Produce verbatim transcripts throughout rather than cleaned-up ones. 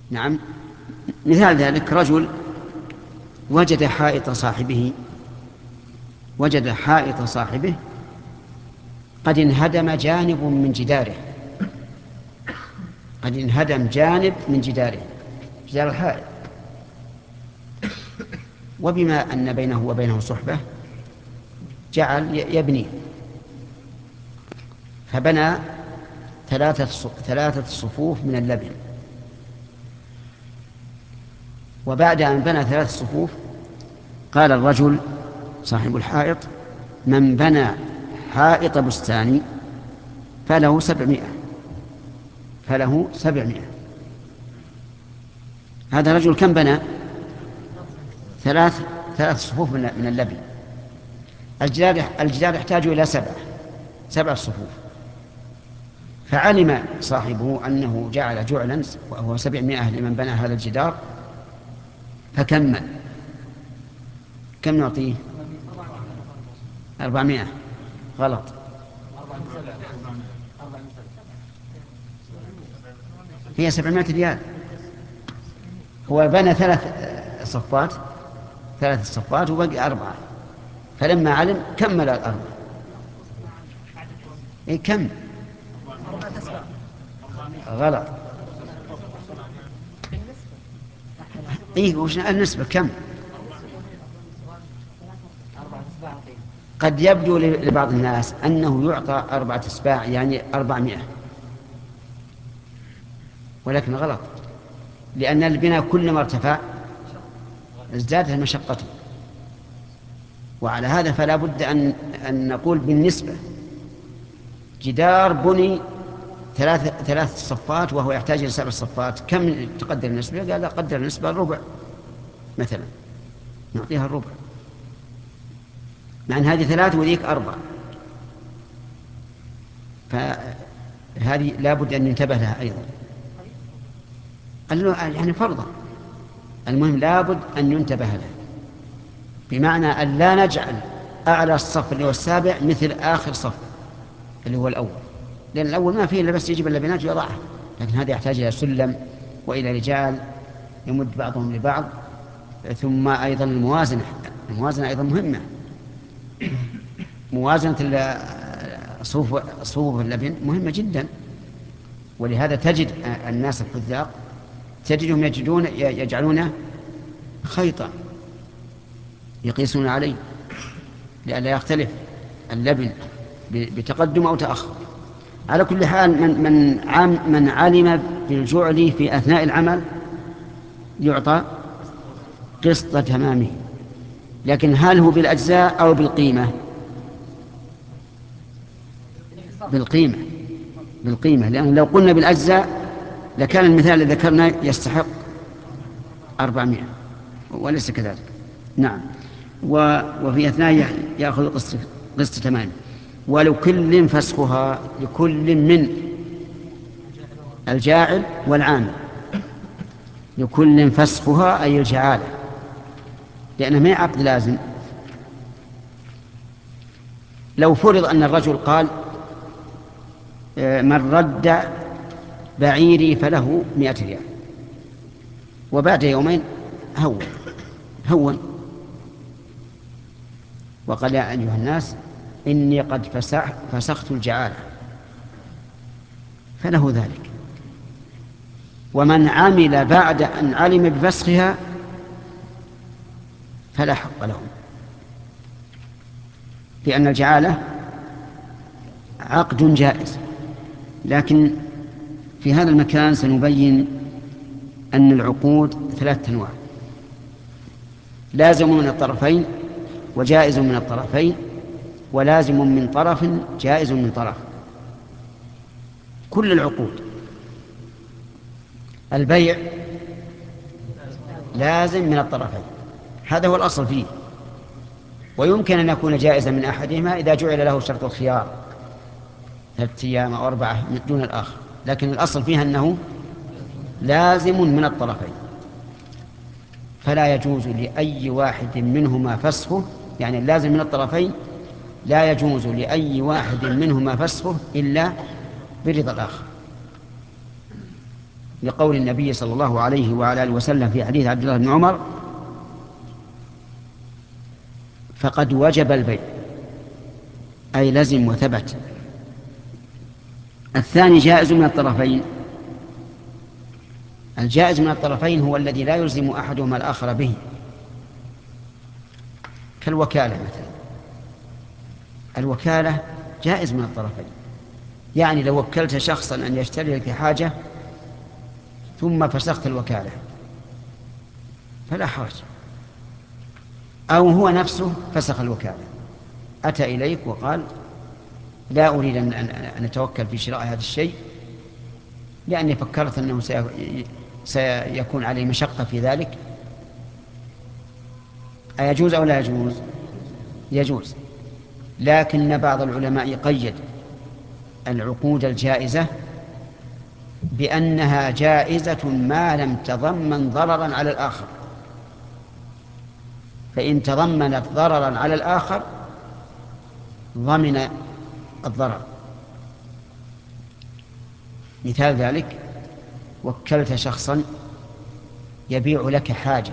نعم. مثال ذلك رجل وجد حائط صاحبه وجد حائط صاحبه قد انهدم جانب من جداره قد انهدم جانب من جداره جدار الحائط، وبما أن بينه وبينه صحبة جعل يبني، فبنى ثلاثة ثلاثة صفوف من اللبن. وبعد أن بنى ثلاث صفوف قال الرجل صاحب الحائط: من بنى حائط بستاني فله سبعمائة فله سبعمائة هذا الرجل كم بنى؟ ثلاث ثلاث صفوف من اللبن. الجدار الجدار يحتاج إلى سبع سبع صفوف، فعلم صاحبه أنه جعل جعلا وهو سبعمائة لمن بنى هذا الجدار، فكمل. كم نعطيه؟ أربعمائة. غلط. هي سبعمائة ريال. هو بنى ثلاث صفات ثلاث صفات وبقي أربعة، فلما علم كمل الأربعة. إيه كم؟ غلط. إيه وش النسبة كم؟ قد يبدو لبعض الناس أنه يعطى أربعة أسباع يعني أربعمائة، ولكن غلط، لأن البناء كلما ارتفع ازدادت مشقته، وعلى هذا فلا بد أن, أن نقول بالنسبة. جدار بني ثلاث ثلاث صفات وهو يحتاج إلى سبع صفات، كم تقدر النسبة؟ قال قدر النسبة الربع مثلا، نعطيها الربع، مع أن هذه ثلاث وذيك أربع، فهذه لا بد أن ينتبه لها أيضا. قال له يعني فرضا، المهم لا بد أن ينتبه لها، بمعنى أن لا نجعل أعلى الصف اللي هو السابع مثل آخر صف اللي هو الأول، لأن الأول ما فيه إلا بس يجيب اللبنات ويضعها، لكن هذا يحتاج إلى سلم وإلى رجال يمد بعضهم لبعض، ثم أيضا الموازنة الموازنة أيضا مهمة. موازنة صفوف صفوف اللبن مهمة جدا، ولهذا تجد الناس الحذاق تجدهم يجدون يجعلون خيطا يقيسون عليه لئلا يختلف اللبن بتقدم أو تأخر. على كل حال من من عام من علم بالجعل في أثناء العمل يعطى قسط تمامه، لكن هل هو بالأجزاء أو بالقيمة؟ بالقيمة بالقيمة لأن لو قلنا بالأجزاء لكان المثال الذي ذكرنا يستحق أربعمائة، وليس كذلك. نعم. وفي أثناء يأخذ قسط قسط تمامه. ولكل فسخها، لكل من الجاعل والعامل، لكل فسخها أي الجعالة، لأنه ما عقد لازم. لو فرض أن الرجل قال من رد بعيري فله مئة ريال، وبعد يومين هون هون وقال يا أيها الناس إني قد فسخ فسخت الجعالة، فله ذلك. ومن عمل بعد أن علم بفسخها فلا حق له، لأن الجعالة عقد جائز. لكن في هذا المكان سنبين أن العقود ثلاثة أنواع: لازم من الطرفين، وجائز من الطرفين، ولازم من طرف جائز من طرف. كل العقود البيع لازم من الطرفين، هذا هو الأصل فيه، ويمكن أن يكون جائزا من أحدهما إذا جعل له شرط الخيار ثلاثة أيام أو أربعة دون الآخر، لكن الأصل فيها أنه لازم من الطرفين، فلا يجوز لأي واحد منهما فسخه، يعني اللازم من الطرفين لا يجوز لأي واحد منهما فسخه إلا برضا الآخر. لقول النبي صلى الله عليه وعلى آله وسلم في حديث عبد الله بن عمر: فقد وجب البيع، أي لزم وثبت. الثاني جائز من الطرفين. الجائز من الطرفين هو الذي لا يلزم أحدهما الآخر به، كالوكالة مثلا. الوكالة جائز من الطرفين، يعني لو وكلت شخصا أن يشتري لك حاجة ثم فسخت الوكالة فلا حرج، أو هو نفسه فسخ الوكالة، أتى إليك وقال: لا أريد أن, أن أتوكل في شراء هذا الشيء لأني فكرت أنه سيكون عليه مشقة في ذلك. أيجوز أو لا يجوز؟ يجوز. لكن بعض العلماء قيد العقود الجائزة بأنها جائزة ما لم تضمن ضررا على الآخر، فإن تضمنت ضررا على الآخر ضمن الضرر. مثال ذلك: وكلت شخصا يبيع لك حاجة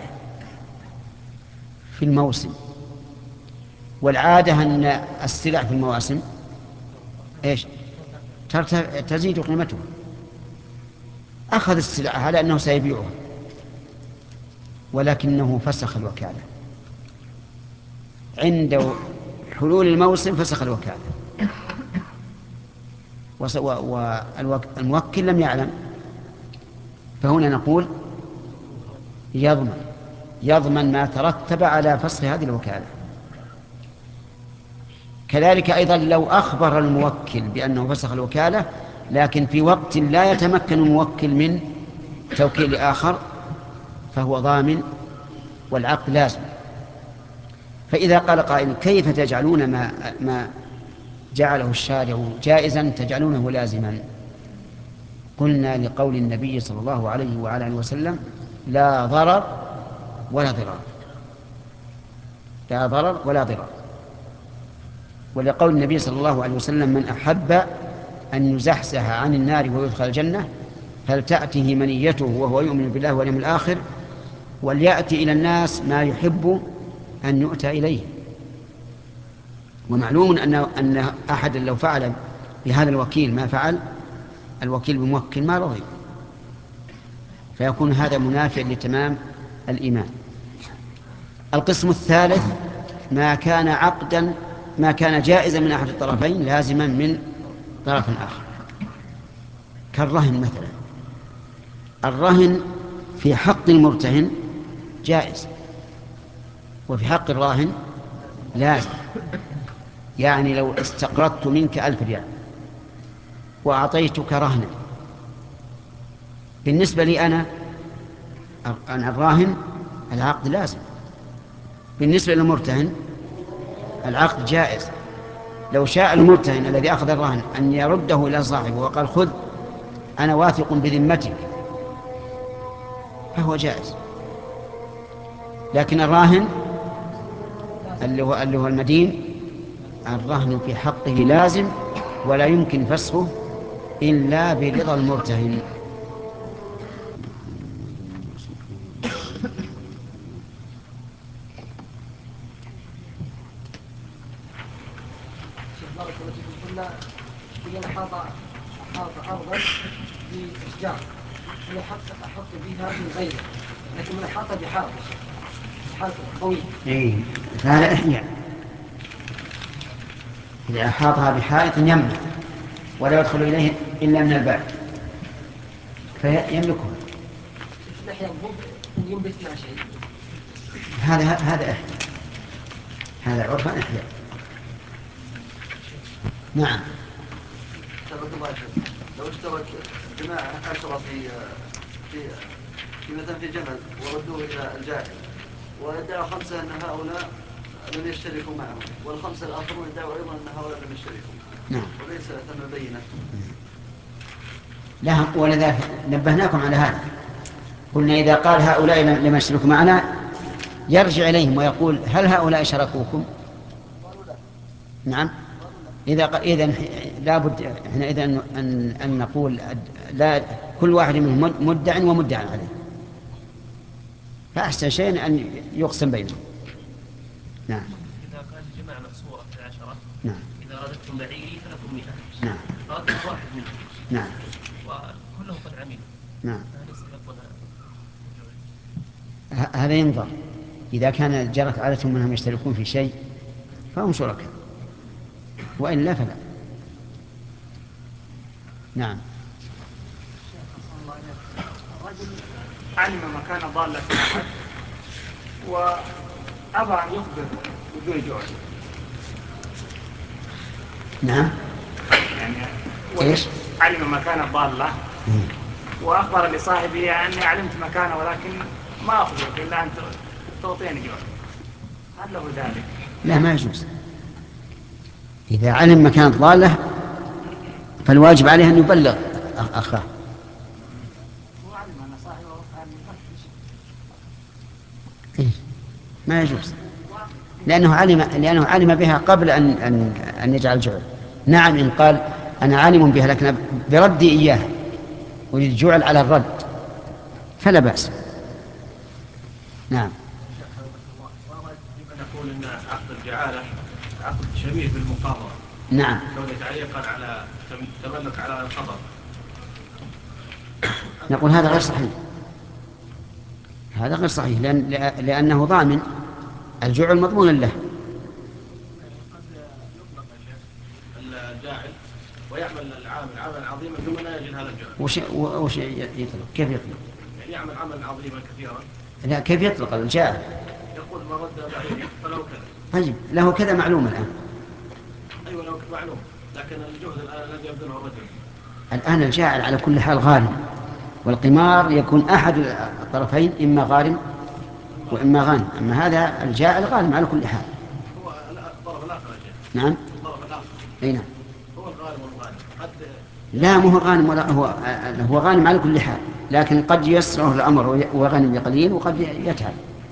في الموسم، والعادة أن السلع في المواسم إيش؟ تزيد قيمتها. أخذ السلع على أنه سيبيعها، ولكنه فسخ الوكالة عند حلول الموسم، فسخ الوكالة، والموكل لم يعلم، فهنا نقول يضمن يضمن ما ترتب على فسخ هذه الوكالة. كذلك أيضا لو أخبر الموكل بأنه فسخ الوكالة لكن في وقت لا يتمكن الموكل من توكيل آخر فهو ضامن والعقد لازم. فإذا قال قائل: كيف تجعلون ما, ما جعله الشارع جائزا تجعلونه لازما؟ قلنا: لقول النبي صلى الله عليه وعلى آله وسلم: لا ضرر ولا ضرار. لا ضرر ولا ضرار. ولقول النبي صلى الله عليه وسلم: من أحب أن يزحزح عن النار ويدخل الجنة فلتأته منيته وهو يؤمن بالله واليوم الآخر وليأتي إلى الناس ما يحب أن يؤتى إليه. ومعلوم أن أن أحد لو فعل بهذا الوكيل ما فعل الوكيل بموكل ما رضي، فيكون هذا منافع لتمام الإيمان. القسم الثالث: ما كان عقدا ما كان جائزا من أحد الطرفين لازما من طرف آخر، كالرهن مثلا. الرهن في حق المرتهن جائز، وفي حق الراهن لازم. يعني لو استقرضت منك ألف ريال وأعطيتك رهنا، بالنسبة لي أنا أنا الراهن العقد لازم، بالنسبة للمرتهن العقد جائز. لو شاء المرتهن الذي أخذ الرهن أن يرده إلى صاحبه وقال: خذ أنا واثق بذمتك، فهو جائز. لكن الراهن اللي هو, اللي هو المدين، الرهن في حقه لازم ولا يمكن فسخه إلا برضا المرتهن. أرضا بإشجار هي حق أحط بها من غيره، لكن من أحاط بحائط حائط طويل. إيه، فهذا إحياء. إذا أحاطها بحائط يمنع ولا يدخل إليه إلا من الباب فيملكها. الإحياء ينبت فيها شيء. هذا هذا إحياء، هذا عرفا إحياء. نعم. لو اشترك جماعة عشرة في في في مثلا في جمل وردوه إلى الجاهل وادعوا خمسة أن هؤلاء لم يشتركوا معهم، والخمسة الآخرون ادعوا أيضا أن هؤلاء لم يشتركوا. نعم. وليس ثم بينة. لا، ولذلك نبهناكم على هذا. قلنا إذا قال هؤلاء لم يشتركوا معنا يرجع إليهم ويقول: هل هؤلاء شركوكم؟ نعم. إذا إذن لابد حينئذ أن أن نقول لا كل واحد منهم مدع ومدعى عليه، فأحسن شيء أن يقسم بينهم. نعم. إذا قال الجماعة محصورة في العشرة، نعم. إذا أردتم بعيري فلكم مئة. نعم. أردتم واحد منهم. نعم. وكلهم قد عملوا. نعم. فهل يستحقون هذا ينظر، إذا كان جرت عادتهم منهم يشتركون في شيء فهم شركاء، وإلا فلا. نعم. رجل علم مكان ضالة أحد وأبى أن يخبر بدون جوع. نعم. يعني إيش؟ علم مكان الضالة وأخبر لصاحبه أني علمت مكانه ولكن ما أخبرك إلا أن تعطيني جوع، هل له ذلك؟ لا، ما يجوز. إذا علم مكان ضالة فالواجب عليه أن يبلغ أخاه. إيه؟ ما يجوز، لأنه علم لأنه علم بها قبل أن أن أن يجعل جعل. نعم، إن قال أنا عالم بها لكن بردي إياها أريد جعل على الرد فلا بأس. نعم. يمكن نقول أن عقد الجعالة عقد شبيه بالمقاضرة. نعم. كونه تعليقا على تملك على الخبر. نقول هذا غير صحيح، هذا غير صحيح، لأن لأنه ضامن، الجعل مضمون له. قد يطلق يا شيخ الجاعل ويعمل العامل عملا عظيما ثم لا يجد هذا الجعل. وش وش يطلق؟ كيف يطلق؟ يعني يعمل عملا عظيما كثيرا. لا، كيف يطلق الجاعل؟ يقول ما رد بعيد فله كذا. طيب، له كذا معلوم الآن. أيوة له معلوم، لكن الجهد الآن الذي يبذله الرجل. الآن الجاعل على كل حال غارم، والقمار يكون أحد الطرفين إما غارم وإما غانم، أما هذا الجاعل غارم على كل حال. هو الطرف الآخر يا شيخ. نعم. الطرف الآخر. أي نعم. هو الغارم والغانم. قد لا، مو هو غانم ولا هو هو غانم على كل حال، لكن قد يسره الأمر وغنم بقليل وقد يتعب.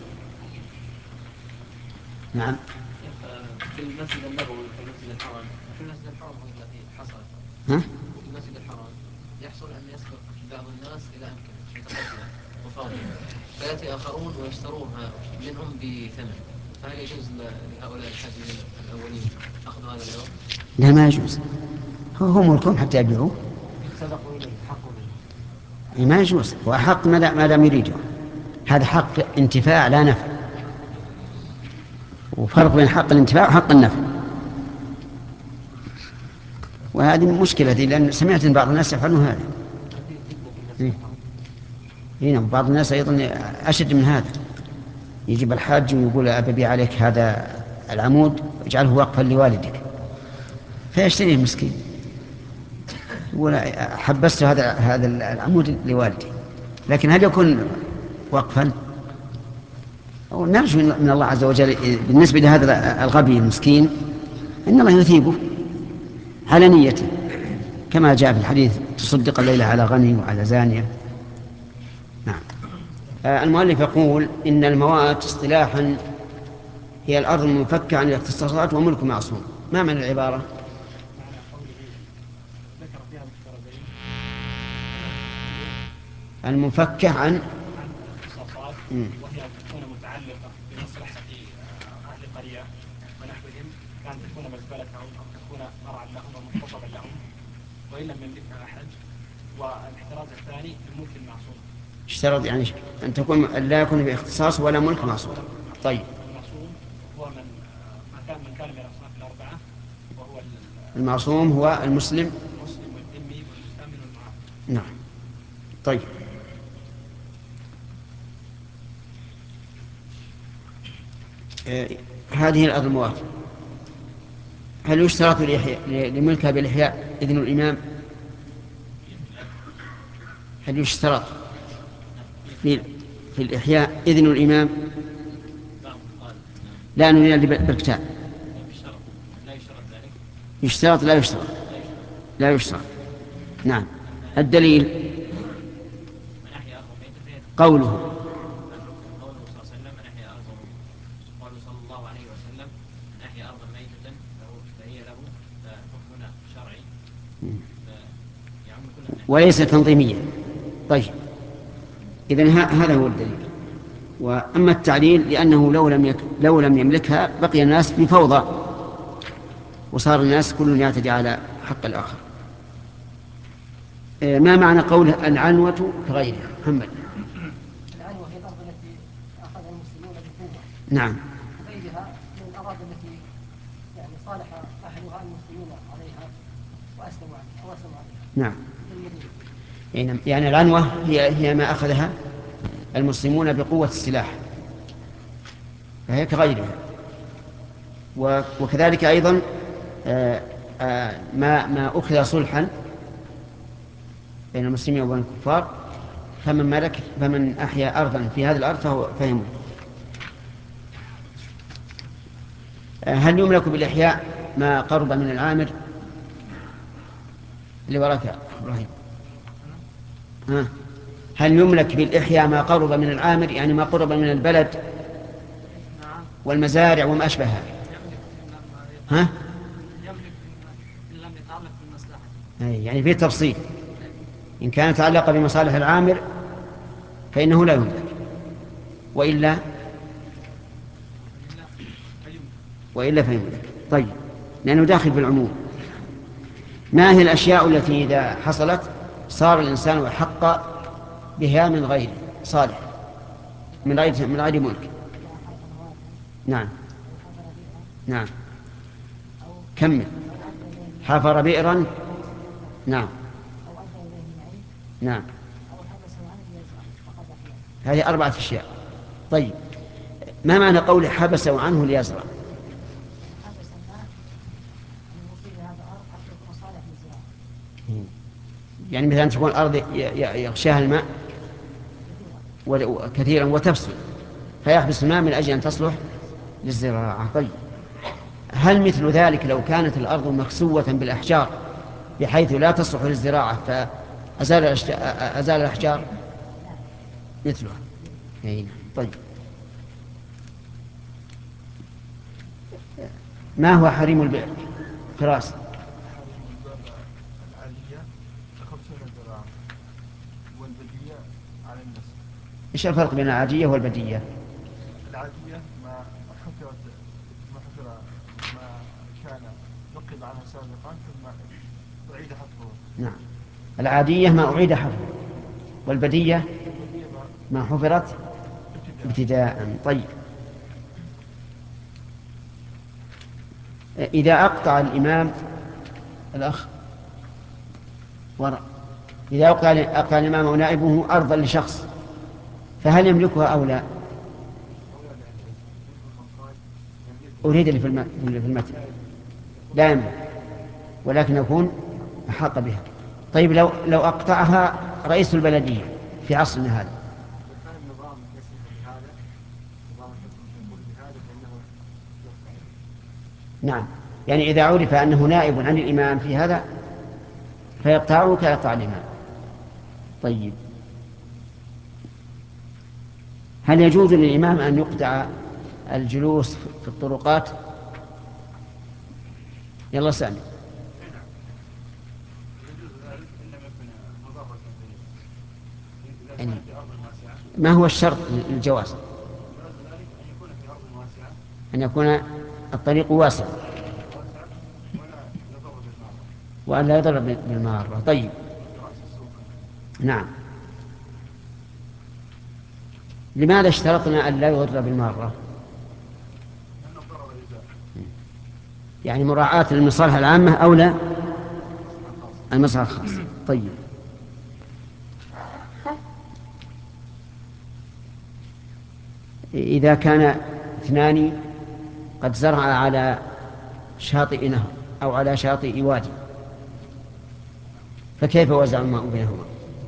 نعم. في المسجد النبوي وفي المسجد الحرام، في المسجد الحرام هو الذي حصل. ها؟ في المسجد الحرام يحصل أن يسبق بعض الناس إلى أمكنة متقدمة وفاضلة، فيأتي آخرون ويشترونها منهم بثمن، فهل يجوز لهؤلاء الحاجين الأولين أخذ هذا العوض؟ لا، ما يجوز، هو ملكهم حتى يبيعوه. سبقوا إليه حقوا منه. ما يجوز، هو حق ما دام يريده، هذا حق انتفاع لا نفع، وفرق بين حق الانتفاع وحق النفع. وهذه مشكلة دي، لأن سمعت أن بعض الناس يفعلون هذا. هنا بعض الناس أيضا أشد من هذا، يجيب الحاج ويقول أبي عليك هذا العمود اجعله وقفا لوالدك، فيشتريه مسكين، يقول حبست هذا هذا العمود لوالدي. لكن هل يكون وقفا؟ نرجو من الله عز وجل بالنسبة لهذا الغبي المسكين إن الله يثيبه على نيته، كما جاء في الحديث تصدق الليلة على غني وعلى زانية. نعم. المؤلف يقول إن الموات اصطلاحا هي الأرض المنفكة عن الاختصاصات وملك معصوم. ما معنى العبارة؟ معنى قوله ذكر فيها مفترضين المنفكة عن عن الاختصاصات، وهي أن تكون متعلقة بمصلحة أهل قرية ونحوهم، كان تكون مزبلتهم أو تكون مرعا لهم ومحتطبا لهم وإن لم يملكها أحد. والاحتراز الثاني الملك المعصوم، اشترط يعني أن تكون لا يكون باختصاص ولا ملك معصوم. طيب. المعصوم هو من ما كان من كان من الأصناف الأربعة، وهو المعصوم هو المسلم المسلم والذمي والمستأمن والمعاهد. نعم. طيب. آه هذه الأرض الموات هل يشترط لملكها بالإحياء إذن الإمام؟ هل يشترط في, في الإحياء إذن الإمام؟ لا نريد بالكتاب. يشترط لا يشترط لا يشترط. نعم. الدليل قوله وليس تنظيميا. طيب إذن هذا هو الدليل. وأما التعليل لأنه لو لم, يك... لو لم يملكها بقي الناس في فوضى وصار الناس كل يعتدي على حق الآخر. ما معنى قوله العنوة كغيرها؟ محمد. العنوة هي الأرض التي أخذها المسلمون بقوة. نعم. وغيرها من الأراضي التي يعني صالح أهلها المسلمين عليها وأسلموا عليها وأسلموا عليها. نعم. يعني العنوة هي هي ما أخذها المسلمون بقوة السلاح فهي كغيرها. وكذلك أيضا ما ما أخذ صلحا بين المسلمين وبين الكفار فمن ملك فمن أحيا أرضا في هذه الأرض فهو فهي ملك. هل يملك بالإحياء ما قرب من العامر؟ اللي وراك إبراهيم. ها. هل يملك بالإحياء ما قرب من العامر يعني ما قرب من البلد والمزارع وما أشبهها؟ ها؟ يعني في تفصيل. إن كان يتعلق بمصالح العامر فإنه لا يملك وإلا وإلا فيملك. طيب لأنه داخل في العموم. ما هي الأشياء التي إذا حصلت صار الإنسان أحق بها من غيره صالح من غير من غير ملك؟ نعم نعم. كمل. حفر بئرا. نعم نعم. هذه أربعة أشياء. طيب ما معنى قول حبسوا عنه ليزرع؟ يعني مثلا تكون الأرض يغشاها الماء كثيرا وتفسد فيحبس الماء من أجل أن تصلح للزراعة. طيب هل مثل ذلك لو كانت الأرض مكسوة بالأحجار بحيث لا تصلح للزراعة فأزال أزال الأحجار مثلها؟ طيب ما هو حريم البئر؟ فراس. والبدية على النصف. إيش الفرق بين العادية والبدية؟ العادية ما حفرت ما حفر ما كان نقب عنه سابقا ثم أعيد حفره. نعم. العادية ما أعيد حفره والبدية ما حفرت ابتداء. طيب إذا أقطع الإمام الأخ وراء إذا أقطع أقطع الإمام أو نائبه أرضا لشخص فهل يملكها أو لا؟ أريد اللي في المتن لا يملك ولكن يكون أحاط بها. طيب لو لو أقطعها رئيس البلدية في عصرنا هذا نعم يعني إذا عرف أنه نائب عن الإمام في هذا فيقطعه كيقطع الإمام. طيب هل يجوز للإمام أن يقطع الجلوس في الطرقات؟ يلا سامي. يعني ما هو الشرط للجواز؟ أن يكون الطريق واسع وأن لا يضر بالمارة. طيب نعم. لماذا اشترطنا أن لا يضر بالمارة؟ يعني مراعاة المصالح العامة أولى المصلحة الخاصة. طيب إذا كان اثنان قد زرعا على شاطئ نهر أو على شاطئ وادي فكيف وزع الماء بينهما؟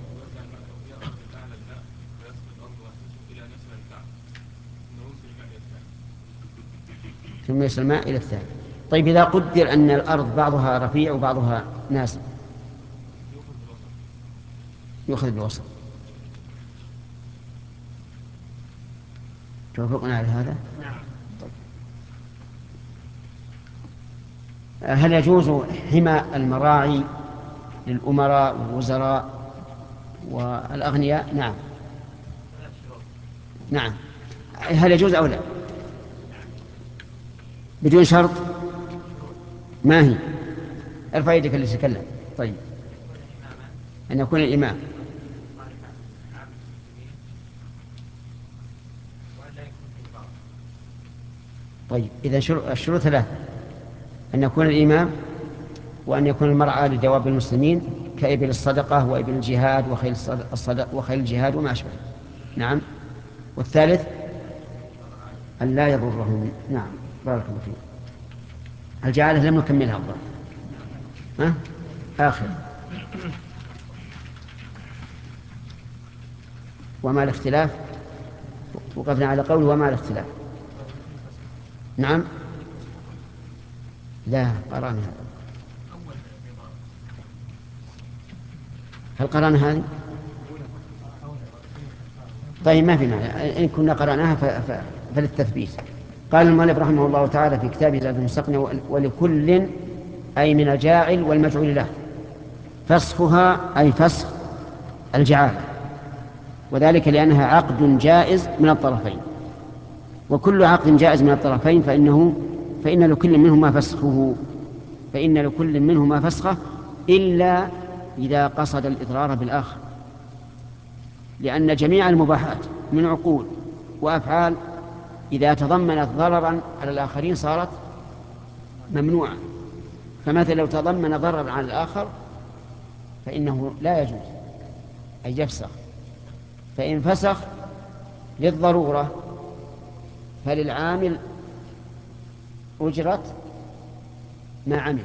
ثم يصل الماء إلى الثاني. طيب إذا قدر أن الأرض بعضها رفيع وبعضها نازل يأخذ بالوسط. توافقنا على هذا؟ طيب. هل يجوز حمى المراعي للأمراء والوزراء والأغنياء نعم. نعم. هل يجوز أو لا؟ بدون شرط؟ ما هي؟ ارفع يدك اللي تتكلم. طيب. أن يكون الإمام طيب. إذا الشروط ثلاثة: أن يكون الإمام، وأن يكون المرعى لدواب المسلمين كإبل الصدقة وإبل الجهاد وخيل الصدق وخيل الجهاد وما أشبه. نعم. والثالث أن لا يضرهم. نعم. بارك الله فيك. الجعالة لم نكملها الظاهر. ها؟ آخر. وما الاختلاف؟ وقفنا على قول وما الاختلاف. نعم. لا قرانا. هل قرانا هذه؟ طيب ما في معنى إن كنا قرأناها ف... ف... فللتثبيت. قال المؤلف رحمه الله تعالى في كتابه زاد المستقنع: ولكل أي من الجاعل والمجعول له فسخها أي فسخ الجعالة، وذلك لأنها عقد جائز من الطرفين، وكل عقد جائز من الطرفين فإنه فإن لكل منهما فسخه فإن لكل منهما فسخه إلا إذا قصد الإضرار بالآخر، لأن جميع المباحات من عقول وأفعال إذا تضمنت ضررا على الآخرين صارت ممنوعة. فمثلا لو تضمن ضررا على الآخر فإنه لا يجوز أن يفسخ، فإن فسخ للضرورة فللعامل أجرة ما عمل.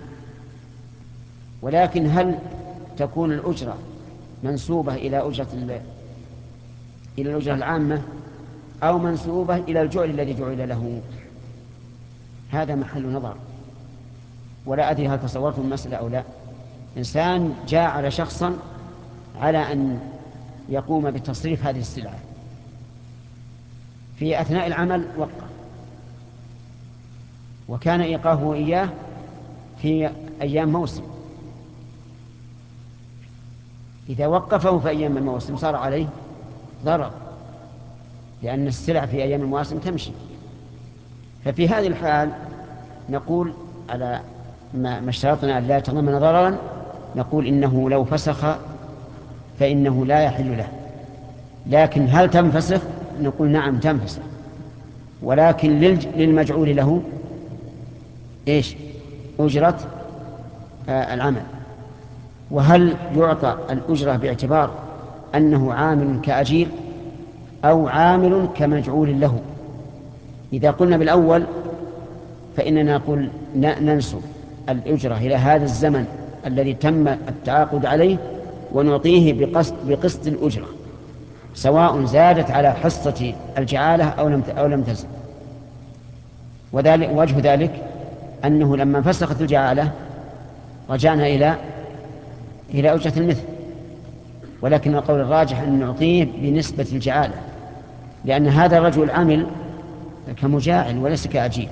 ولكن هل تكون الأجرة منسوبة إلى أجرة إلى الأجرة العامة أو منسوبة إلى الجعل الذي جعل له؟ هذا محل نظر، ولا أدري هل تصورتم المسألة أو لا. إنسان جاعل شخصا على أن يقوم بتصريف هذه السلعة، في أثناء العمل وقف، وكان إيقافه إياه في أيام موسم. إذا وقفه في أيام الموسم صار عليه ضرر، لأن السلع في أيام المواسم تمشي. ففي هذه الحال نقول على ما اشترطنا أن لا يتضمن ضررا، نقول إنه لو فسخ فإنه لا يحل له. لكن هل تنفسخ؟ نقول نعم تنفسخ، ولكن للمجعول له إيش؟ أجرة آه العمل. وهل يعطى الأجرة باعتبار أنه عامل كأجير أو عامل كمجعول له؟ إذا قلنا بالأول فإننا نقول ننسب الأجرة إلى هذا الزمن الذي تم التعاقد عليه ونعطيه بقسط, بقسط الأجرة، سواء زادت على حصة الجعالة أو لم أو لم تزد. وذلك وجه ذلك أنه لما فسخت الجعالة رجعنا إلى إلى أجرة المثل، ولكن القول الراجح أن نعطيه بنسبة الجعالة، لأن هذا الرجل عمل كمجاعل وليس كأجير.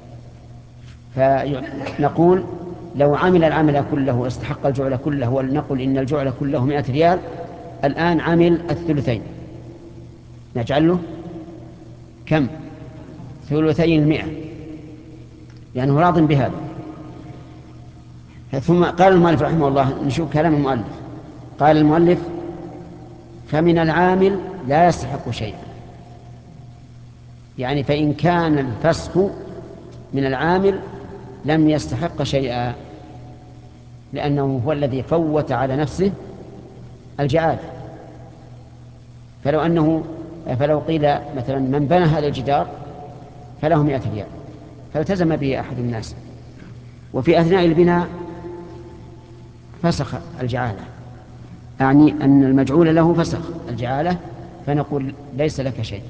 فنقول لو عمل العمل كله واستحق الجعل كله، ولنقل إن الجعل كله مئة ريال، الآن عمل الثلثين، نجعل له كم؟ ثلثي المئة، لأنه راض بهذا. ثم قال المؤلف رحمه الله، نشوف كلام المؤلف. قال المؤلف: فمن العامل لا يستحق شيئا، يعني فإن كان الفسخ من العامل لم يستحق شيئا، لأنه هو الذي فوت على نفسه الجعالة. فلو أنه فلو قيل مثلا من بنى هذا الجدار فله مئة ريال، فالتزم به أحد الناس، وفي أثناء البناء فسخ الجعالة، يعني أن المجعول له فسخ الجعالة، فنقول ليس لك شيء.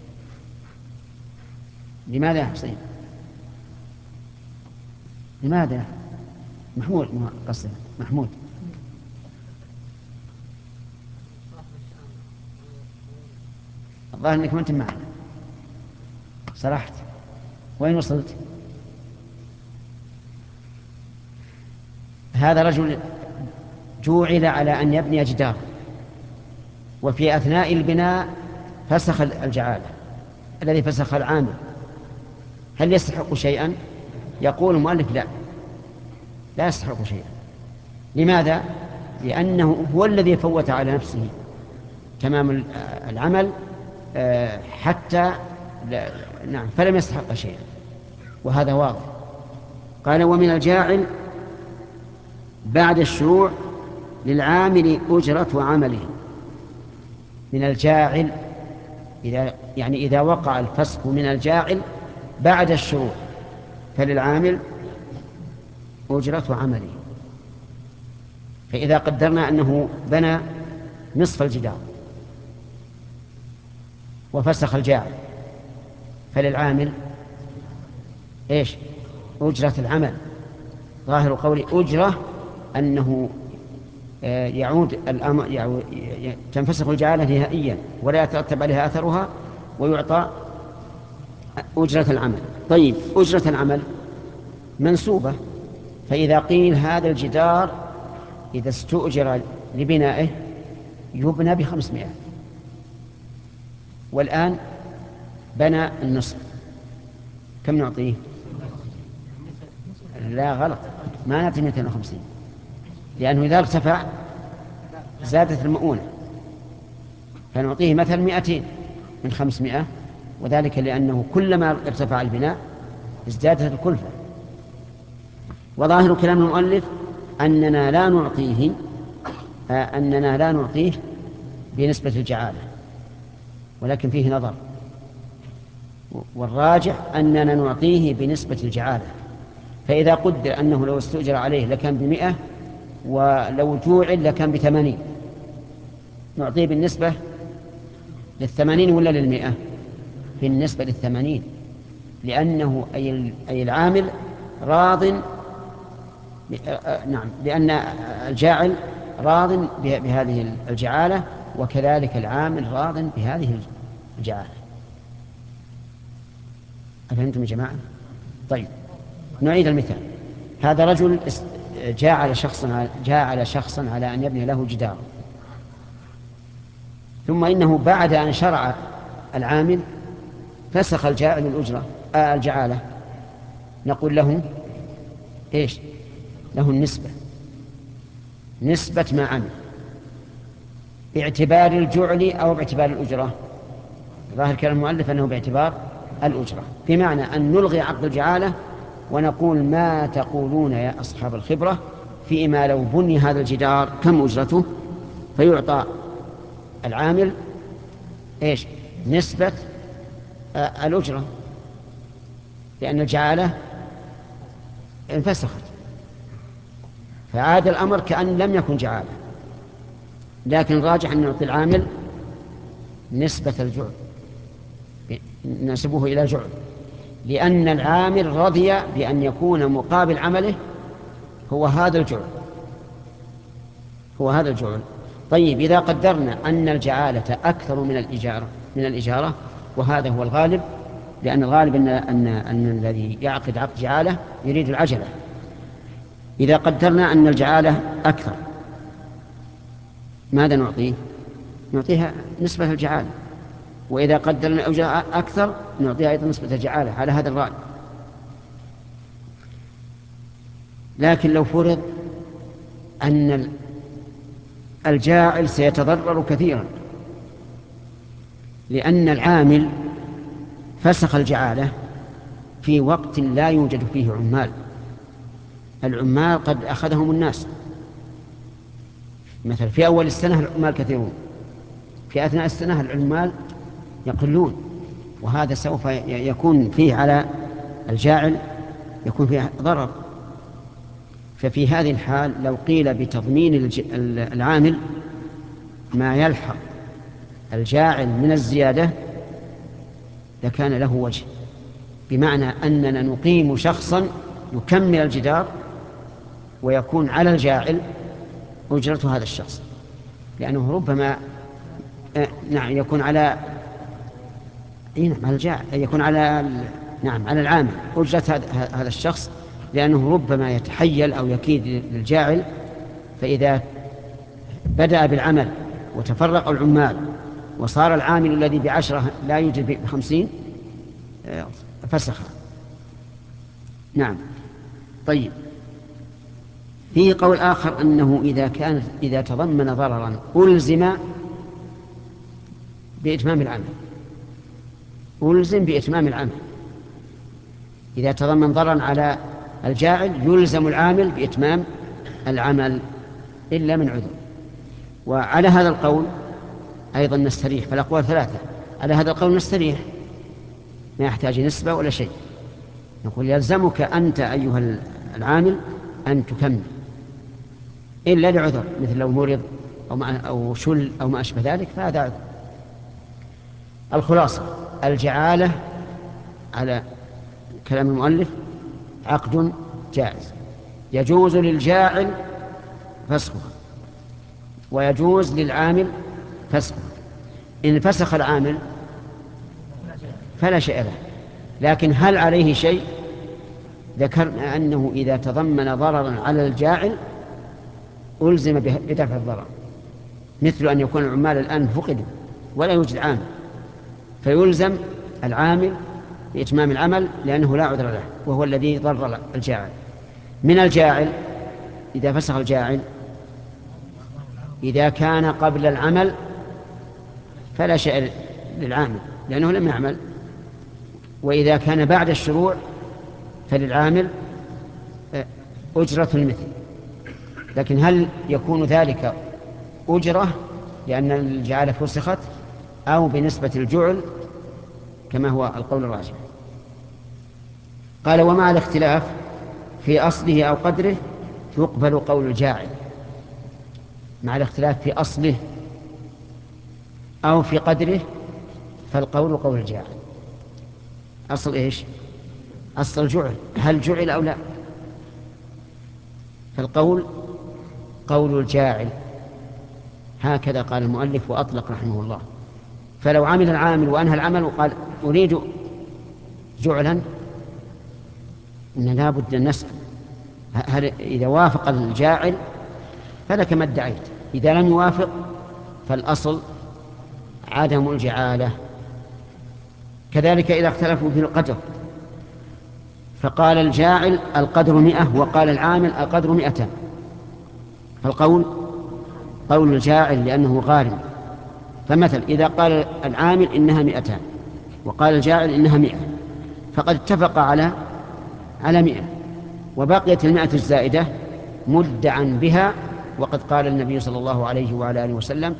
لماذا يا حسين؟ لماذا؟ محمود قصد محمود. الظاهر انك ما انت معنا، صرحت. وين وصلت؟ هذا رجل جوعل على ان يبني جدار، وفي أثناء البناء فسخ الجعالة الذي فسخ العامل، هل يستحق شيئا؟ يقول المؤلف لا، لا يستحق شيئا. لماذا؟ لأنه هو الذي فوت على نفسه تمام العمل حتى نعم فلم يستحق شيئا، وهذا واضح. قال ومن الجاعل بعد الشروع للعامل أجرة عمله. من الجاعل إذا يعني إذا وقع الفسخ من الجاعل بعد الشروع فللعامل أجرة عمله. فإذا قدرنا أنه بنى نصف الجدار وفسخ الجاعل فللعامل إيش؟ أجرة العمل. ظاهر قولي أجرة أنه يعود الأمر، تنفسخ الجعالة نهائيا ولا يترتب عليها أثرها ويعطى أجرة العمل. طيب أجرة العمل منسوبة، فإذا قيل هذا الجدار إذا استؤجر لبنائه يبنى بخمسمائة والآن بنى النصف، كم نعطيه؟ لا غلط، ما نعطي مئتين وخمسين، لأنه إذا ارتفع زادت المؤونة، فنعطيه مثل مئتين من خمسمائة، وذلك لأنه كلما ارتفع البناء ازدادت الكلفة. وظاهر كلام المؤلف أننا لا نعطيه أننا لا نعطيه بنسبة الجعالة، ولكن فيه نظر، والراجح أننا نعطيه بنسبة الجعالة. فإذا قدر أنه لو استؤجر عليه لكان بمئة ولو جوعل لكان بثمانين، نعطيه بالنسبة للثمانين ولا للمئة؟ بالنسبة للثمانين، لأنه أي العامل راض، نعم، لأن الجاعل راض بهذه الجعالة وكذلك العامل راض بهذه الجعالة. أفهمتم يا جماعة؟ طيب نعيد المثال. هذا رجل جاعل شخصا جاعل شخصا على أن يبني له جدار، ثم إنه بعد أن شرع العامل فسخ الجاعل الأجرة آه الجعالة، نقول له إيش؟ له النسبة، نسبة ما عمل باعتبار الجعل أو باعتبار الأجرة. ظاهر كلام المؤلف أنه باعتبار الأجرة، بمعنى أن نلغي عقد الجعالة ونقول ما تقولون يا أصحاب الخبرة فيما لو بني هذا الجدار كم أجرته؟ فيعطى العامل إيش؟ نسبة آه الأجرة، لأن الجعالة انفسخت، فعاد الأمر كأن لم يكن جعالة. لكن راجح أن نعطي العامل نسبة الجعل، نسبه إلى جعل، لأن العامل رضي بأن يكون مقابل عمله هو هذا الجعل، هو هذا الجعل. طيب إذا قدرنا أن الجعالة أكثر من الإجارة من الإجارة وهذا هو الغالب، لأن الغالب أن, أن, أن الذي يعقد عقد جعالة يريد العجلة. إذا قدرنا أن الجعالة أكثر ماذا نعطيه؟ نعطيها نسبة الجعالة. وإذا قدرنا الأجرة أكثر نعطيها أيضا نسبة الجعالة على هذا الغالب. لكن لو فرض أن الجاعل سيتضرر كثيرا، لأن العامل فسخ الجعالة في وقت لا يوجد فيه عمال، العمال قد أخذهم الناس، مثلا في أول السنة العمال كثيرون، في أثناء السنة العمال يقلون، وهذا سوف يكون فيه على الجاعل يكون فيه ضرر. ففي هذه الحال لو قيل بتضمين العامل ما يلحق الجاعل من الزيادة لكان له وجه، بمعنى أننا نقيم شخصا يكمل الجدار ويكون على الجاعل أجرة هذا الشخص، لأنه ربما آه نعم يكون على نعم على الجاعل يكون على نعم على العامل أجرة هذا الشخص، لأنه ربما يتحيل أو يكيد للجاعل، فإذا بدأ بالعمل وتفرق العمال وصار العامل الذي بعشرة لا يوجد بخمسين فسخ. نعم. طيب، فيه قول آخر أنه إذا كان إذا تضمن ضررا ألزم بإتمام العمل، ألزم بإتمام العمل. إذا تضمن ضررا على الجاعل يلزم العامل بإتمام العمل إلا من عذر. وعلى هذا القول أيضا نستريح، فالأقوال ثلاثة. على هذا القول نستريح، ما يحتاج نسبة ولا شيء. نقول يلزمك أنت أيها العامل أن تكمل إلا لعذر، مثل لو مرض أو, ما أو شل أو ما أشبه ذلك فهذا عذر. الخلاصة: الجعالة على كلام المؤلف عقد جائز، يجوز للجاعل فسخه ويجوز للعامل فسخه. إن فسخ العامل فلا شيء له، لكن هل عليه شيء؟ ذكرنا أنه إذا تضمن ضررا على الجاعل ألزم بدفع الضرر، مثل أن يكون العمال الآن فقدوا ولا يوجد عامل، فيلزم العامل بإتمام العمل لأنه لا عذر له وهو الذي ضرر الجاعل. من الجاعل إذا فسخ الجاعل إذا كان قبل العمل فلا شيء للعامل لأنه لم يعمل، وإذا كان بعد الشروع فللعامل أجرة المثل. لكن هل يكون ذلك أجرة لأن الجعالة فسخت أو بنسبة الجعل كما هو القول الراجح؟ قال: ومع الاختلاف في أصله أو قدره يقبل قول الجاعل. مع الاختلاف في أصله أو في قدره فالقول قول الجاعل. أصل إيش؟ أصل الجعل، هل جعل أو لا؟ فالقول قول الجاعل، هكذا قال المؤلف وأطلق رحمه الله. فلو عمل العامل وأنهى العمل وقال أريد جعلا، إن لا بد أن نسأل هل إذا وافق الجاعل فلك ما ادعيت، إذا لم يوافق فالأصل عدم الجعالة. كذلك إذا اختلفوا في القدر فقال الجاعل القدر مئة وقال العامل القدر مئتان، فالقول قول الجاعل لأنه غارم. فمثل إذا قال العامل إنها مئتان وقال الجاعل إنها مئة فقد اتفق على على مئة، وبقيت المئة الزائدة مدعا بها، وقد قال النبي صلى الله عليه وعلى آله وسلم: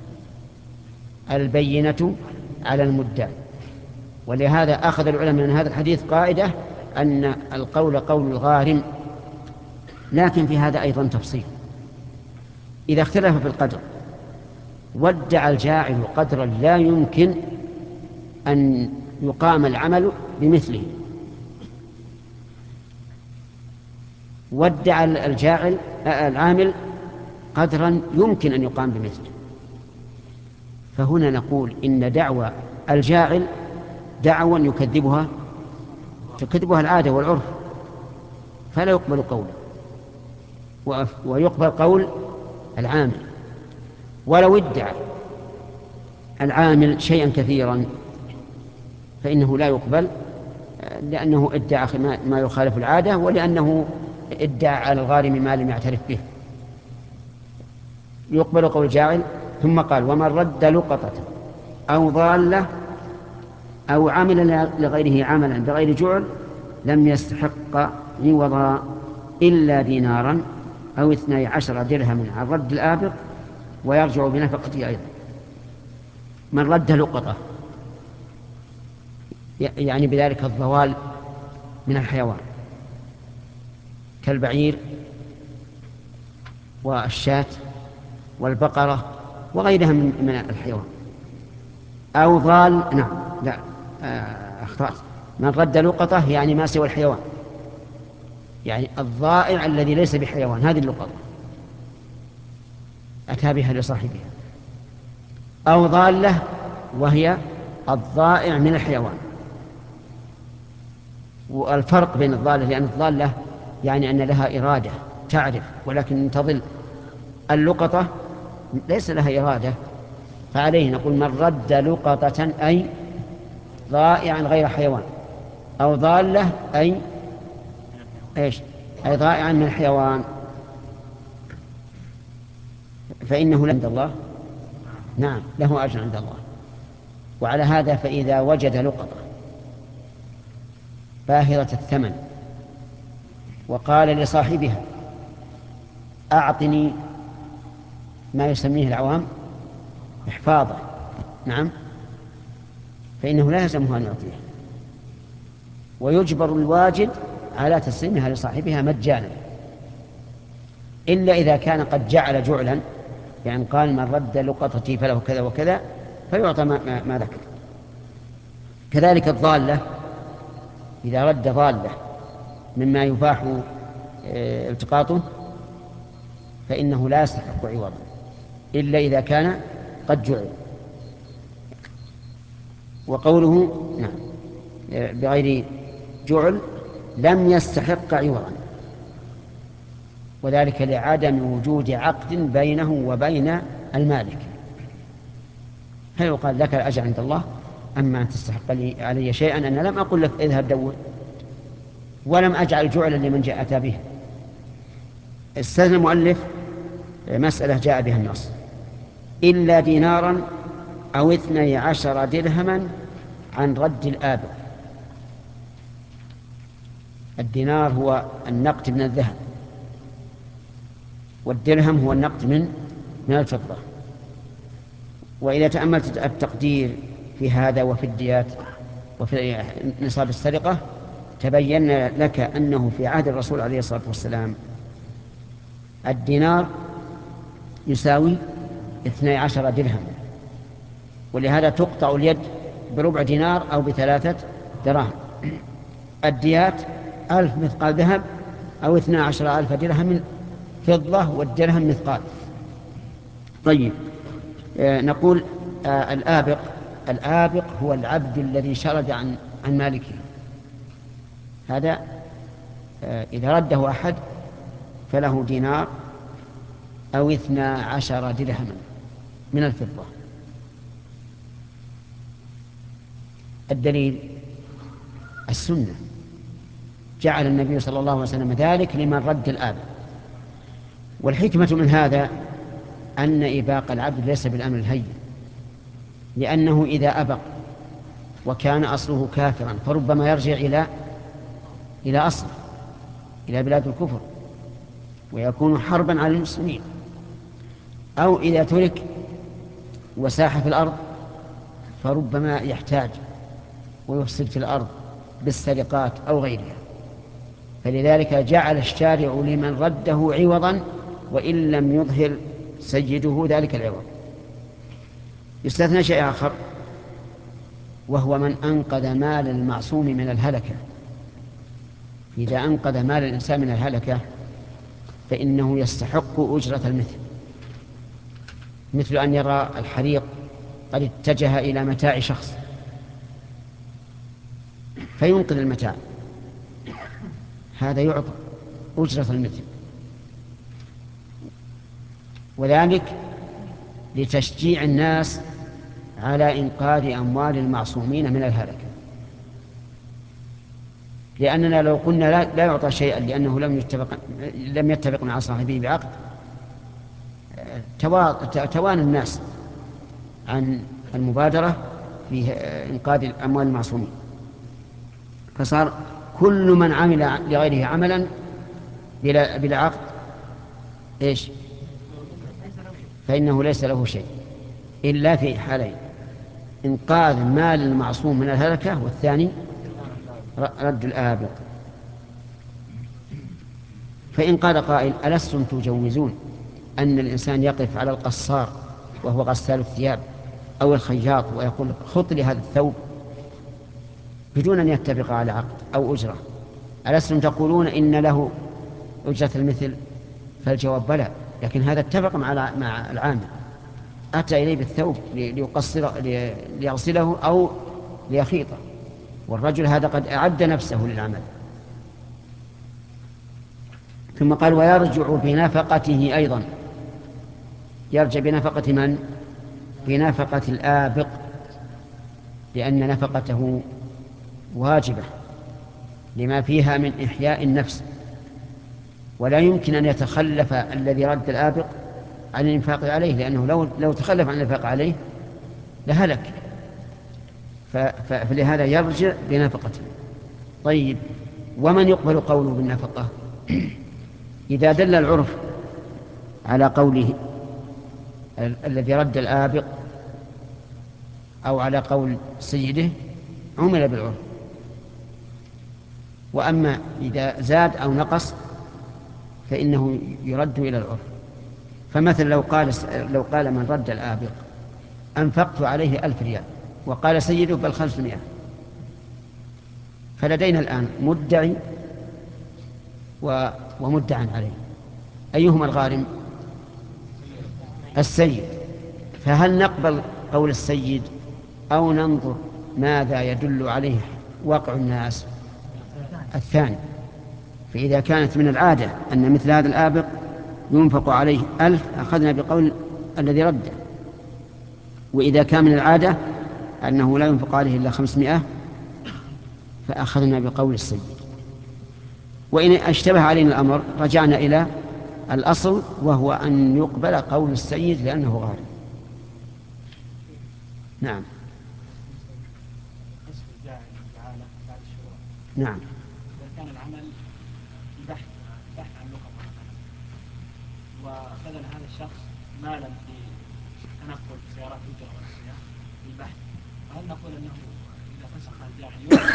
البينة على المدعي. ولهذا أخذ العلماء من هذا الحديث قاعدة أن القول قول الغارم. لكن في هذا أيضا تفصيل: إذا اختلف في القدر وادعى الجاعل قدرا لا يمكن أن يقام العمل بمثله، وادعى الجاعل العامل قدرا يمكن أن يقام بمثله، فهنا نقول إن دعوى الجاعل دعوى يكذبها تكذبها العادة والعرف، فلا يقبل قوله، ويقبل قول العامل. ولو ادعى العامل شيئا كثيرا فإنه لا يقبل، لأنه ادعى ما يخالف العادة، ولأنه ادعى على الغارم ما لم يعترف به. يقبل قول الجاعل. ثم قال: ومن رد لقطة أو ضالة أو عمل لغيره عملا بغير جعل لم يستحق عوضا إلا دينارا أو اثني عشر درهما عن رد الآبق ويرجع بنفقته أيضا. من رد لقطة يعني بذلك الضوال من الحيوان كالبعير والشاة والبقرة وغيرها من الحيوان. أو ضال نعم لا أخطأت، من رد لقطة يعني ما سوى الحيوان، يعني الضائع الذي ليس بحيوان، هذه اللقطة أتى بها لصاحبها. أو ضالة وهي الضائع من الحيوان. والفرق بين الضالة، لأن الضالة يعني أن لها إرادة تعرف ولكن تضل. اللقطة ليس لها إرادة، فعليه نقول من رد لقطة أي ضائعا غير حيوان، أو ضالة أي إيش أي ضائعا من الحيوان، فإنه عند الله نعم له أجر عند الله. وعلى هذا فإذا وجد لقطة باهرة الثمن وقال لصاحبها أعطني ما يسميه العوام إحفاظه، نعم، فإنه لا يلزمه أن يعطيه، ويجبر الواجد على تسليمها لصاحبها مجانا، إلا إذا كان قد جعل جعلا، يعني قال من رد لقطتي فله كذا وكذا فيعطى ما, ما, ما ذكر. كذلك الضالة إذا رد ضالة مما يباح التقاطه فإنه لا يستحق عوضا إلا إذا كان قد جعل. وقوله نعم بغير جعل لم يستحق عوضا، وذلك لعدم وجود عقد بينه وبين المالك، فيقال لك الأجر عند الله، أما أن تستحق لي علي شيئا أنا لم أقل لك اذهب دور، ولم أجعل جعلا لمن جاء أتى به. استثنى المؤلف مسألة جاء بها النص إلا دينارا أو اثني عشر درهما عن رد الآبق. الدينار هو النقد من الذهب، والدرهم هو النقد من من الفضة. وإذا تأملت التقدير في هذا وفي الديات وفي نصاب السرقة تبين لك أنه في عهد الرسول عليه الصلاة والسلام الدينار يساوي اثني عشر درهم، ولهذا تقطع اليد بربع دينار أو بثلاثة دراهم. الديات ألف مثقال ذهب أو اثنى عشر ألف درهم فضة، والدرهم مثقال. طيب آه نقول آه الآبق الآبق هو العبد الذي شرد عن عن مالكه، هذا آه إذا رده أحد فله دينار أو اثنى عشر درهما من الفضة. الدليل السنة، جعل النبي صلى الله عليه وسلم ذلك لمن رد الآبق. والحكمة من هذا أن إباق العبد ليس بالأمر الهين، لأنه إذا أبق وكان أصله كافرا فربما يرجع إلى إلى أصل إلى بلاد الكفر ويكون حربا على المسلمين، أو إذا ترك وساح في الأرض فربما يحتاج ويفسد في الأرض بالسرقات أو غيرها. فلذلك جعل الشارع لمن رده عوضا وإن لم يظهر سيده ذلك العوض. يستثنى شيء آخر وهو من أنقذ مال المعصوم من الهلكة. إذا أنقذ مال الإنسان من الهلكة فإنه يستحق أجرة المثل، مثل أن يرى الحريق قد اتجه إلى متاع شخص فينقذ المتاع، هذا يعطى أجرة المثل، وذلك لتشجيع الناس على إنقاذ أموال المعصومين من الهلكة. لأننا لو قلنا لا, لا يعطى شيئا لأنه لم يتفق, لم يتفق مع صاحبه بعقد توان الناس عن المبادرة في إنقاذ أموال المعصومين، فصار كل من عمل لغيره عملا بلا, بلا عقد إيش فإنه ليس له شيء إلا في حالين: إنقاذ مال المعصوم من الهلكة، والثاني رد الآبق. فإن قال قائل: ألستم تجوزون أن الإنسان يقف على القصار وهو غسال الثياب أو الخياط ويقول خط لي هذا الثوب بدون أن يتفق على عقد أو أجرة؟ ألستم تقولون إن له أجرة المثل؟ فالجواب بلى، لكن هذا اتفق مع مع العامل، أتى إليه بالثوب ليقصر ليغسله أو ليخيطه، والرجل هذا قد أعد نفسه للعمل. ثم قال: ويرجع بنفقته أيضا، يرجع بنفقة من؟ بنفقة الآبق، لأن نفقته واجبة لما فيها من إحياء النفس، ولا يمكن أن يتخلف الذي رد الآبق عن الإنفاق عليه، لأنه لو, لو تخلف عن الإنفاق عليه لهلك، فلهذا يرجع بنفقته. طيب، ومن يقبل قوله بالنفقة؟ إذا دل العرف على قوله الذي رد الآبق أو على قول سيده عمل بالعرف، وأما إذا زاد أو نقص فإنه يرد إلى العرف. فمثلا لو قال لو قال من رد الآبق أنفقت عليه ألف ريال، وقال سيده بل خمسمائة، فلدينا الآن مدعي ومدعى عليه، أيهما الغارم؟ السيد. فهل نقبل قول السيد أو ننظر ماذا يدل عليه واقع الناس؟ الثاني. فإذا كانت من العادة أن مثل هذا الآبق ينفق عليه ألف أخذنا بقول الذي رده، وإذا كان من العادة أنه لا ينفق عليه إلا خمسمائة فأخذنا بقول السيد. وإن اشتبه علينا الأمر رجعنا إلى الأصل، وهو أن يقبل قول السيد لأنه غارم. نعم. نعم. إذا كان العمل بحث بحث عن لقطة وبذل هذا الشخص مالا في تنقل سيارات الأجرة والأشياء للبحث، فهل نقول أنه إذا فسخ الجاعل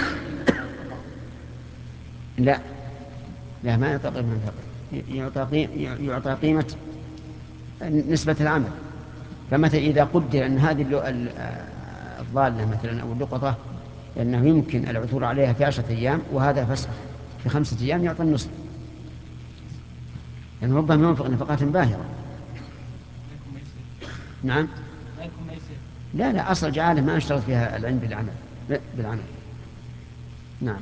لا لا ما يعطى قيمة يعطى يعطى قيمة نسبة العمل. فمثلا إذا قدر أن هذه الضالة مثلا أو اللقطة لأنه يمكن العثور عليها في عشرة أيام وهذا فسخ في خمسة أيام يعطى النصف، لأنه يعني ربما ينفق نفقات باهرة. نعم. لا لا أصل جعاله ما اشترط فيها العلم بالعمل بالعمل. نعم.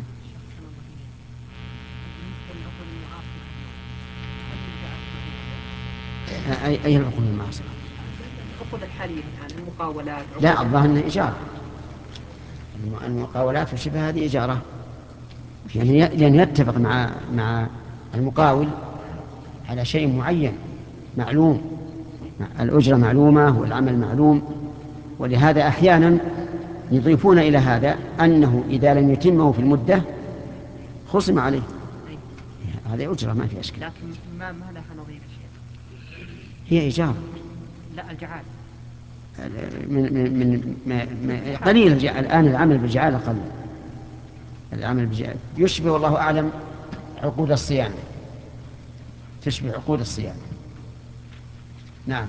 أي أي العقود المعاصرة؟ العقود الحالية الآن المقاولات. لا الظاهر أنها إجارة، المقاولات وشبه هذه إجارة، يعني لأن يتفق مع مع المقاول على شيء معين معلوم، الأجرة معلومة والعمل معلوم، ولهذا أحيانا يضيفون إلى هذا أنه إذا لم يتمه في المدة خصم عليه، هذه أجرة ما في أشكال. لكن ما ما لها نظير شيء، هي إجارة. لا الجعال من من من من قليل الآن العمل بالجعالة قليل، العمل بالجعالة يشبه والله أعلم عقود الصيانة، تشبه عقود الصيانة. نعم.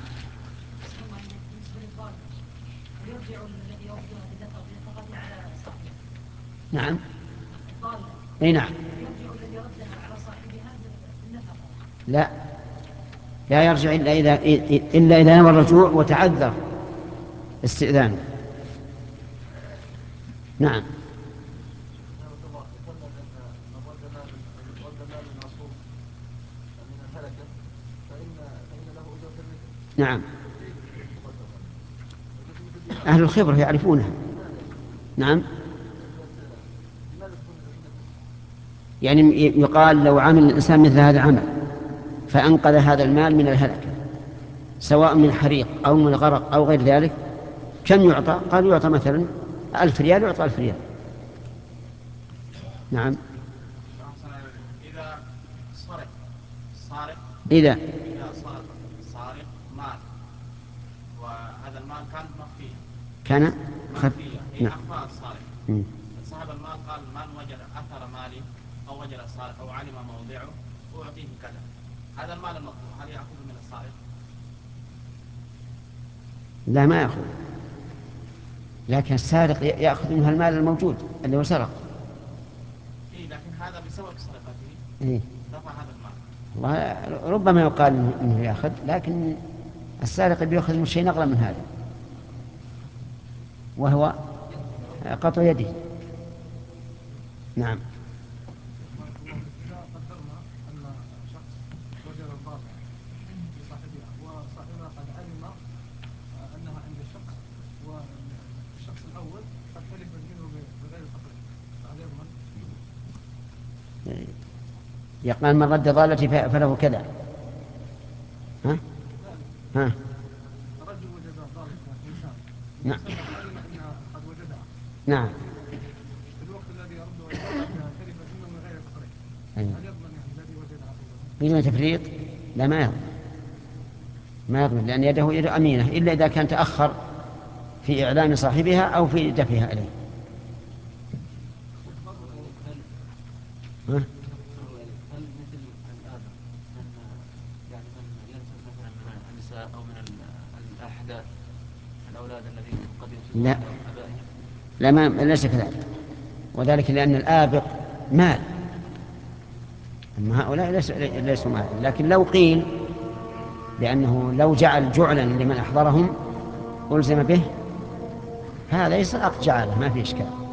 نعم. اي نعم. لا لا يرجع إلا إذا إلا إذا نوى الرجوع وتعذر استئذانه. نعم. نعم. أهل الخبرة يعرفونها. نعم. يعني يقال لو عمل الإنسان مثل هذا العمل فأنقذ هذا المال من الهلكة سواء من حريق أو من غرق أو غير ذلك، كم يعطى؟ قالوا يعطى مثلا ألف ريال، يعطى ألف ريال. نعم. إذا سرق سارق إذا إذا سرق سارق مال وهذا المال كان مخفيا كان مخفيا في نعم. أخفاء السارق، مم. صاحب المال قال من وجد أثر مالي أو وجد السارق أو علم موضعه أعطيه كذا، هذا المال المطلوب هل يأخذ من السارق؟ لا ما يأخذ، لكن السارق يأخذ منها المال الموجود اللي هو سرق. إيه لكن هذا بسبب سرقته إيه؟ دفع هذا المال. والله ربما يقال إنه يأخذ، لكن السارق بيأخذ من شيء أغلى من هذا وهو قطع يده. نعم. إذا قدرنا أن شخص وجد الضالة لصاحبها وصاحبها قد علم يقال من رد ضالتي فله كذا. ها؟ ها؟ رجل وجد ضالة إنسان. نعم. علم أنها قد وجدها. نعم. في الوقت الذي يرد ويتبعها كلمة منه من غير تصريح. أيوة. هل يضمن يعني الذي وجدها؟ بدون تفريط؟ لا، ما يضمن. ما يضمن لأن يده يد أمينة إلا إذا كان تأخر في إعلام صاحبها أو في دفعها إليه. ها؟ هل مثل الآباء من يعني من ينسب مثلا من النساء أو من ال- الأحداث الأولاد الذين قد ينسبون لا. آبائهم؟ لا، ما ليس كذلك، وذلك لأن الآبق مال، أما هؤلاء ليسوا مال. لكن لو قيل بأنه لو جعل جعلا لمن أحضرهم ألزم به، هذا يسقط جعله، ما في إشكال.